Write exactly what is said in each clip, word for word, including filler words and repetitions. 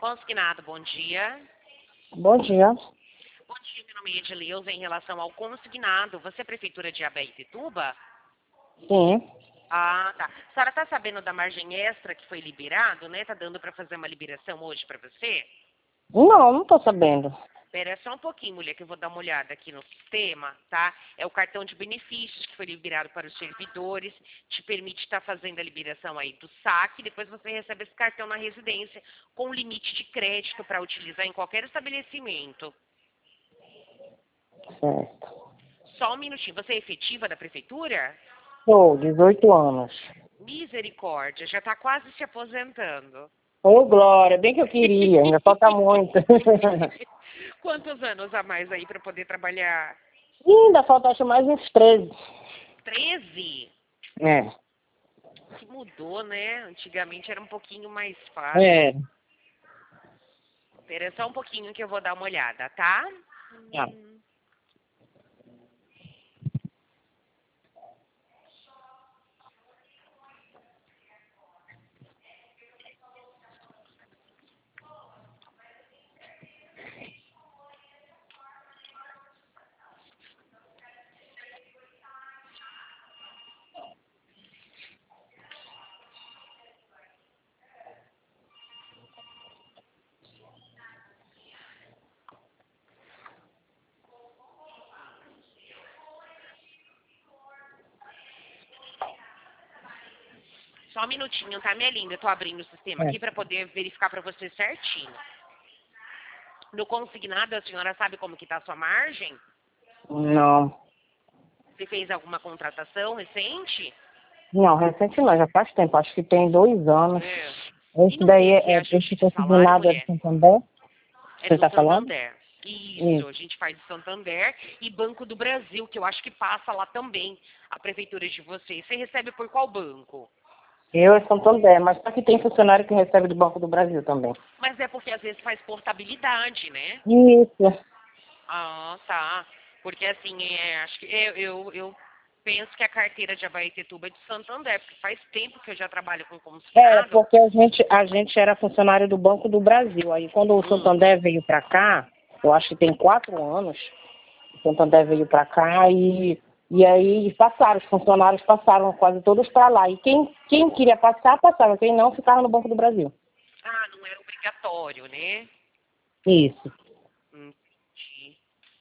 Consignado, bom dia. Bom dia. Bom dia, meu nome é Edileuza. Em relação ao consignado, você é prefeitura de Abaetetuba? Sim. Ah, tá. A senhora tá sabendo da margem extra que foi liberado, né? Tá dando para fazer uma liberação hoje para você? Não, não tô sabendo. Espera só um pouquinho, mulher, que eu vou dar uma olhada aqui no sistema, tá? É o cartão de benefícios que foi liberado para os servidores, te permite estar fazendo a liberação aí do saque, depois você recebe esse cartão na residência com limite de crédito para utilizar em qualquer estabelecimento. Certo. Só um minutinho, você é efetiva da prefeitura? Sou, dezoito anos. Misericórdia, já está quase se aposentando. Ô, Glória, bem que eu queria, ainda falta muito. Quantos anos a mais aí para poder trabalhar? Ih, ainda falta acho mais uns treze. Treze? É. Que mudou, né? Antigamente era um pouquinho mais fácil. É. Espera só um pouquinho que eu vou dar uma olhada, tá? Tá. Hum. Só um minutinho, tá, minha linda? Eu tô abrindo o sistema É. aqui para poder verificar para você certinho. No consignado, a senhora sabe como que tá a sua margem? Não. Você fez alguma contratação recente? Não, recente não, já faz tempo, acho que tem dois anos. É. E Esse não daí teve é, é reajuste esse de salário, consignado é do mulher? Santander? É Você do tá falando? Santander. Isso, Isso. a gente faz do Santander e Banco do Brasil, que eu acho que passa lá também, a prefeitura de vocês. Você recebe por qual banco? Eu é Santander, mas só que tem funcionário que recebe do Banco do Brasil também. Mas é porque às vezes faz portabilidade, né? Isso. Ah, tá. Porque assim, é, acho que eu, eu, eu penso que a carteira de Abaetetuba é de Santander, porque faz tempo que eu já trabalho com É, consignado. porque a gente, a gente era funcionário do Banco do Brasil. Aí quando o Hum. Santander veio para cá, eu acho que tem quatro anos, o Santander veio para cá e, e aí passaram, os funcionários passaram quase todos para lá. E quem, quem queria passar, passava. Quem não, ficava no Banco do Brasil. Ah, não era obrigatório, né? Isso. Entendi.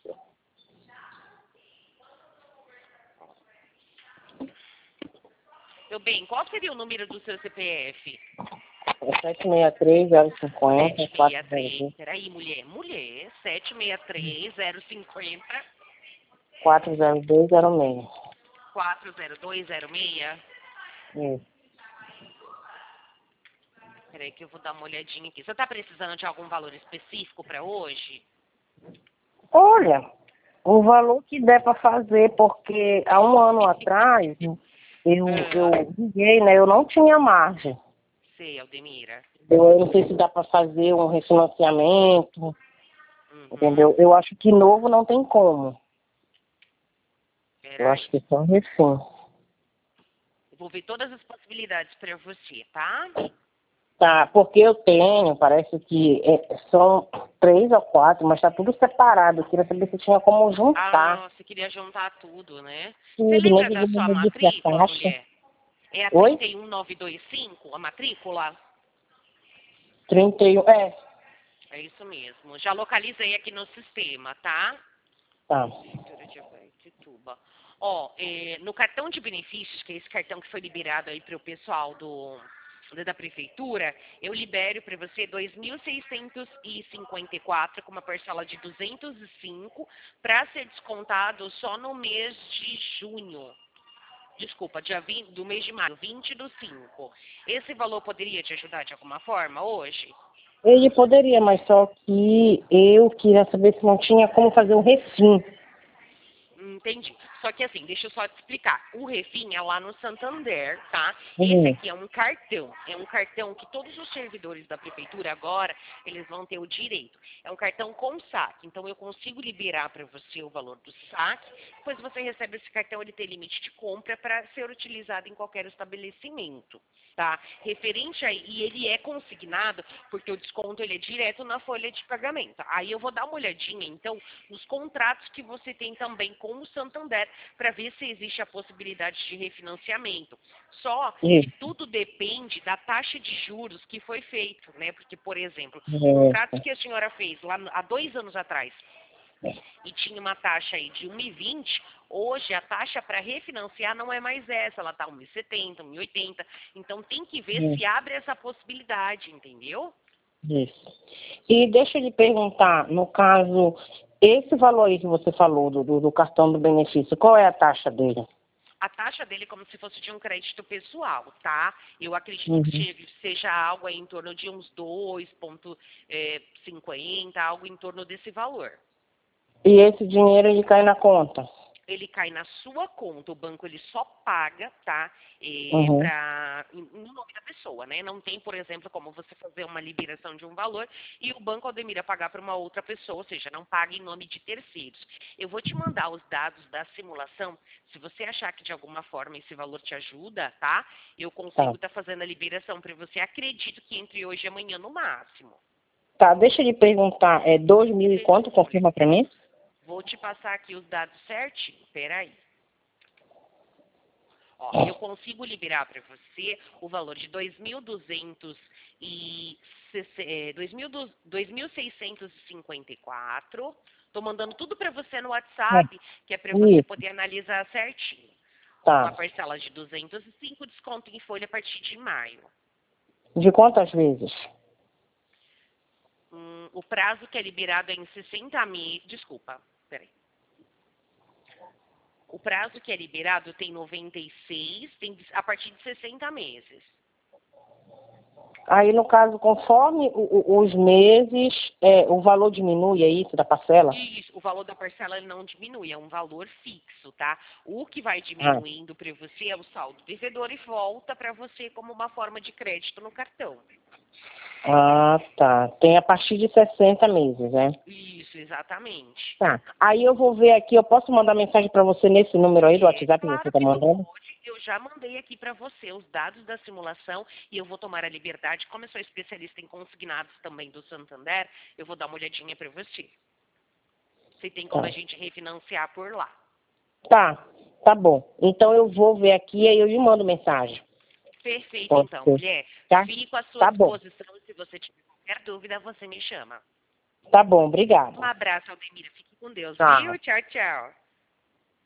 Meu bem, qual seria o número do seu C P F? É sete seis três, zero cinco zero, quatro zero sete seis três, dois, peraí, mulher, mulher, sete seis três, zero cinco zero, quatro zero dois zero seis. quatro zero dois zero seis. Isso. Peraí que eu vou dar uma olhadinha aqui. Você está precisando de algum valor específico para hoje? Olha, o valor que der para fazer, porque há um ano atrás eu, eu Ah, liguei, né? Eu não tinha margem. sei, Aldemira. Eu não sei se dá para fazer um refinanciamento, Uhum. entendeu? Eu acho que novo não tem como. Eu acho Peraí. que só refim. Eu vou ver todas as possibilidades para você, tá? Tá, porque eu tenho, parece que é, são três ou quatro, mas tá tudo separado. Eu queria saber se tinha como juntar Ah, você queria juntar tudo, né? Você tudo, nem lembra que da sua dividisse a matrícula, taxa. mulher? É a Oi? trinta e um nove dois cinco, a matrícula? trinta e um, é, É isso mesmo. Já localizei aqui no sistema, tá? tá. Prefeitura de Abaetetuba. Ó, é, no cartão de benefícios, que é esse cartão que foi liberado aí para o pessoal do, da prefeitura, eu libero para você dois mil seiscentos e cinquenta e quatro com uma parcela de duzentos e cinco para ser descontado só no mês de junho. Desculpa, dia vinte, do mês de maio, vinte do cinco. Esse valor poderia te ajudar de alguma forma hoje? Ele poderia, mas só que eu queria saber se não tinha como fazer o refim. Entendi. Só que assim, deixa eu só te explicar. O Refin é lá no Santander, tá? Esse Uhum. aqui é um cartão. É um cartão que todos os servidores da prefeitura agora, eles vão ter o direito. É um cartão com saque. Então eu consigo liberar para você o valor do saque. Depois você recebe esse cartão, ele tem limite de compra para ser utilizado em qualquer estabelecimento, tá? Referente aí, e ele é consignado porque o desconto ele é direto na folha de pagamento. Aí eu vou dar uma olhadinha, então, nos contratos que você tem também com o Santander para ver se existe a possibilidade de refinanciamento. Só que Isso. tudo depende da taxa de juros que foi feito, né? Porque, por exemplo, contratos Isso. que a senhora fez lá há dois anos atrás e tinha uma taxa aí de um e vinte, hoje a taxa para refinanciar não é mais essa, ela está um e setenta, um e oitenta. Então tem que ver Isso. se abre essa possibilidade, entendeu? Isso. E deixa eu lhe perguntar, no caso, esse valor aí que você falou do, do, do cartão do benefício, qual é a taxa dele? A taxa dele é como se fosse de um crédito pessoal, tá? Eu acredito que Uhum. che- seja algo aí em torno de uns dois vírgula cinquenta, algo em torno desse valor. E esse dinheiro ele cai na conta? Ele cai na sua conta, o banco ele só paga, tá? É, Uhum. pra, em- no nome da pessoa, né? Não tem, por exemplo, como você fazer uma liberação de um valor e o banco Aldemira pagar para uma outra pessoa, ou seja, não paga em nome de terceiros. Eu vou te mandar os dados da simulação, se você achar que de alguma forma esse valor te ajuda, tá? Eu Tá. consigo estar fazendo a liberação para você. Acredito que entre hoje e amanhã no máximo. Tá, deixa eu lhe perguntar, é dois mil e quanto? Confirma pra mim? Vou te passar aqui os dados certinho. Peraí. Ó, eu consigo liberar para você o valor de dois mil duzentos e dois mil seiscentos e cinquenta e quatro. Estou mandando tudo para você no WhatsApp, que é para você Isso, poder analisar certinho. Uma tá. parcela de duzentos e cinco, desconto em folha a partir de maio. De quantas vezes? Hum, o prazo que é liberado é em sessenta mil. Desculpa, peraí. O prazo que é liberado tem noventa e seis, tem a partir de sessenta meses. Aí, no caso, conforme o- o- os meses, é, o valor diminui, é isso, da parcela? Isso, o valor da parcela ele não diminui, é um valor fixo, tá? O que vai Ah, diminuindo para você é o saldo devedor e volta para você como uma forma de crédito no cartão. ah, tá. Tem a partir de sessenta meses, né? Isso, exatamente. Tá. Aí eu vou ver aqui, eu posso mandar mensagem para você nesse número aí do É, WhatsApp que você claro tá que tu mandando? pode. Eu já mandei aqui para você os dados da simulação e eu vou tomar a liberdade, como eu sou especialista em consignados também do Santander, eu vou dar uma olhadinha para você. Se tem como Tá. a gente refinanciar por lá. Tá, tá bom. Então eu vou ver aqui e aí eu lhe mando mensagem. Perfeito, Pode então, ser. mulher. Tá? Fico à sua Tá bom. disposição. Se você tiver qualquer dúvida, você me chama. Tá bom, obrigada. Um abraço, Aldemira. Fique com Deus, Tá. viu? Tchau, tchau.